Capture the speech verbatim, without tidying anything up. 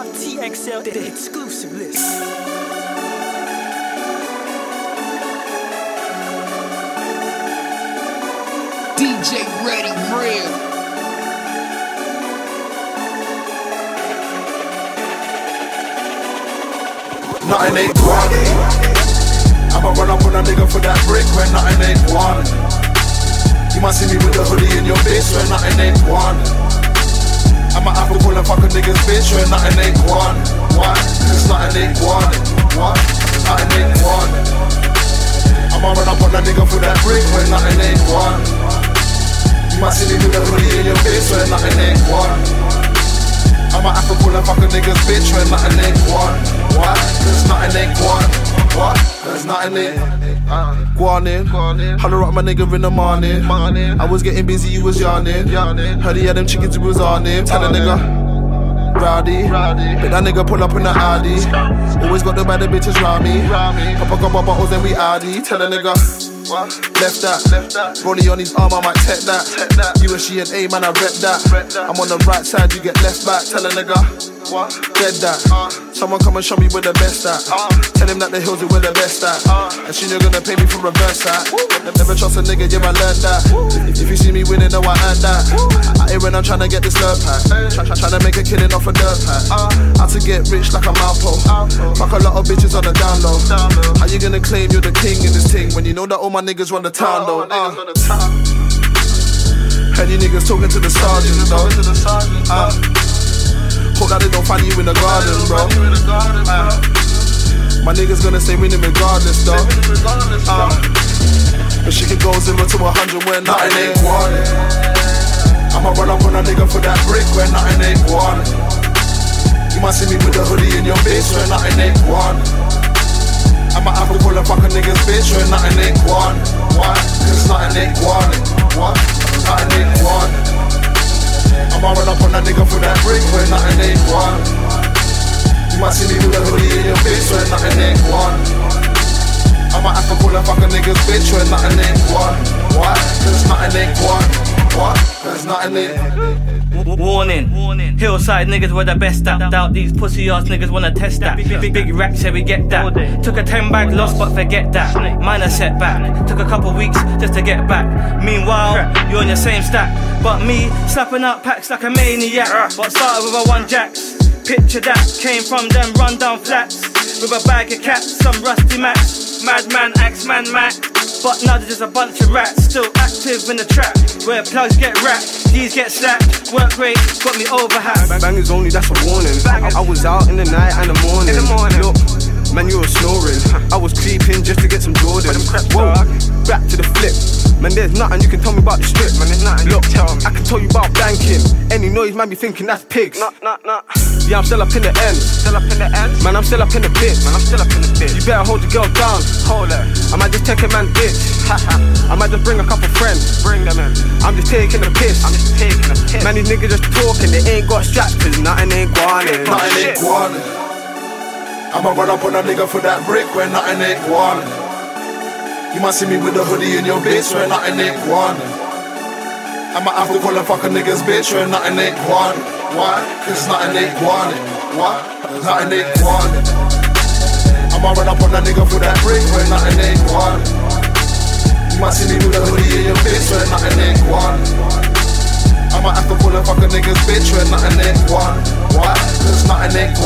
R T X L, the exclusive list. D J Ready Real. Nothing ain't guarded. I'ma run up on a nigga for that brick when nothing ain't guarded. You might see me with the hoodie in your bitch when nothing ain't guarded. I'ma have to pull and fuck a nigga's bitch when nothing ain't guarded. Why? Cause nothing ain't guarded. What? Nothing ain't guarded. I'ma run up on a nigga for that brick when nothing ain't guarded. You might see me with the hoodie in your bitch when nothing ain't guarded. I'ma have to pull and fuck a nigga's bitch when nothing ain't guarded. Why? Cause nothing ain't guarded. What? Cause nothing ain't uh, guarded. Holler up my nigga in the morning. I was getting busy, you was yawning. Heard he had them chickens, he was on him. Tell a nigga rowdy, but that nigga pull up in the Audi. Always got the better bitches round me. Pop a couple bottles and we Audi. Tell a nigga what? Left that, left that. Rollie on his arm, I might tech that. that. You and she and A, man, I rep that. Rep that. I'm on the right side, you get left back. Tell a nigga what? Dead that. Uh. Someone come and show me where the best at. Uh. Tell him that the hills are where the best at. Uh. And she you're gonna pay me for reverse that. Never trust a nigga, yeah, I learned that. If, if you see me winning, know I earned that. I hear when I'm trying to get this love pack. Try, try, trying to make a killing off a dirt pack. How to get rich like a mouthful. Fuck a lot of bitches on the down low. How you gonna claim you're the king in this thing when you know that all my niggas run the town though? Uh. Heard you niggas talking to the sergeant though. Uh. Hope that they don't find you in the garden, bro. Uh. My niggas gonna stay winning regardless though. Uh. But she can go zero to a hundred when nothing ain't guarded. I'ma run up on a nigga for that brick when nothing ain't guarded. You might see me with the hoodie in your bitch when nothing ain't guarded. I'ma have to pull and fuck a nigga's bitch when nothing ain't guarded. Why? Cause nothing ain't guarded. What? Nothing ain't guarded. I'ma run up on that nigga for that brick when nothing ain't guarded. You might see me with a hoodie in your bitch when nothing ain't guarded. I'ma have to pull and fuck a nigga's bitch when nothing ain't guarded. Why? Cause nothing ain't guarded. What? Cause nothing ain't. Warning, Warning. Hillside niggas were the best at. Doubt these pussy ass niggas wanna test that. Big, big, big racks, yeah, we get that. Took a ten bag loss, but forget that. Minor setback. Took a couple weeks just to get back. Meanwhile, you're on your same stack. But me, slapping out packs like a maniac. But started with a one jacks. Picture that, came from them rundown flats. With a bag of cats, some rusty max. Madman, Axeman, Mac. But now there's just a bunch of rats still active in the trap. Where plugs get racked, D's get slapped. Work rate got me overhacked. Bang, bangers only, that's a warning. I, I was out in the night and the morning. In the morning. Look, man, you were snoring. I was creeping just to get some Jordan. Whoa, back to the flip. Man, there's nothing you can tell me about the strip. Man, there's nothing Look, you can tell me. I can tell you about banking. Any noise, man, be thinking that's pigs. Nah, nah, nah. Yeah, I'm still up in the end. Still up in the end? Man, I'm still up in the pit. Man, I'm still up in the pit. You better hold your girl down. Hold her. I might just take a man bitch. I might just bring a couple friends. Bring them in. I'm just taking a piss. I'm just taking a piss. Man, these niggas just talking. They ain't got straps. Cause nothing ain't guanin'. Nothing ain't guanin'. I'ma run up on a nigga for that brick when nothing ain't guanin'. You might see me with a hoodie in your bitch when nothing ain't guanin'. I'ma have to pull and fuck a nigga's bitch when nothing ain't guanin'. Why? Cause nothing ain't guanin'. What? Nothing ain't guanin'. I'ma run up on a nigga for that brick when nothing ain't guanin'. You might see me with a hoodie in your bitch when nothing ain't guanin'. I'ma have to pull and fuck a nigga's bitch when nothing ain't guanin'. Why? Cause nothing ain't guanin'.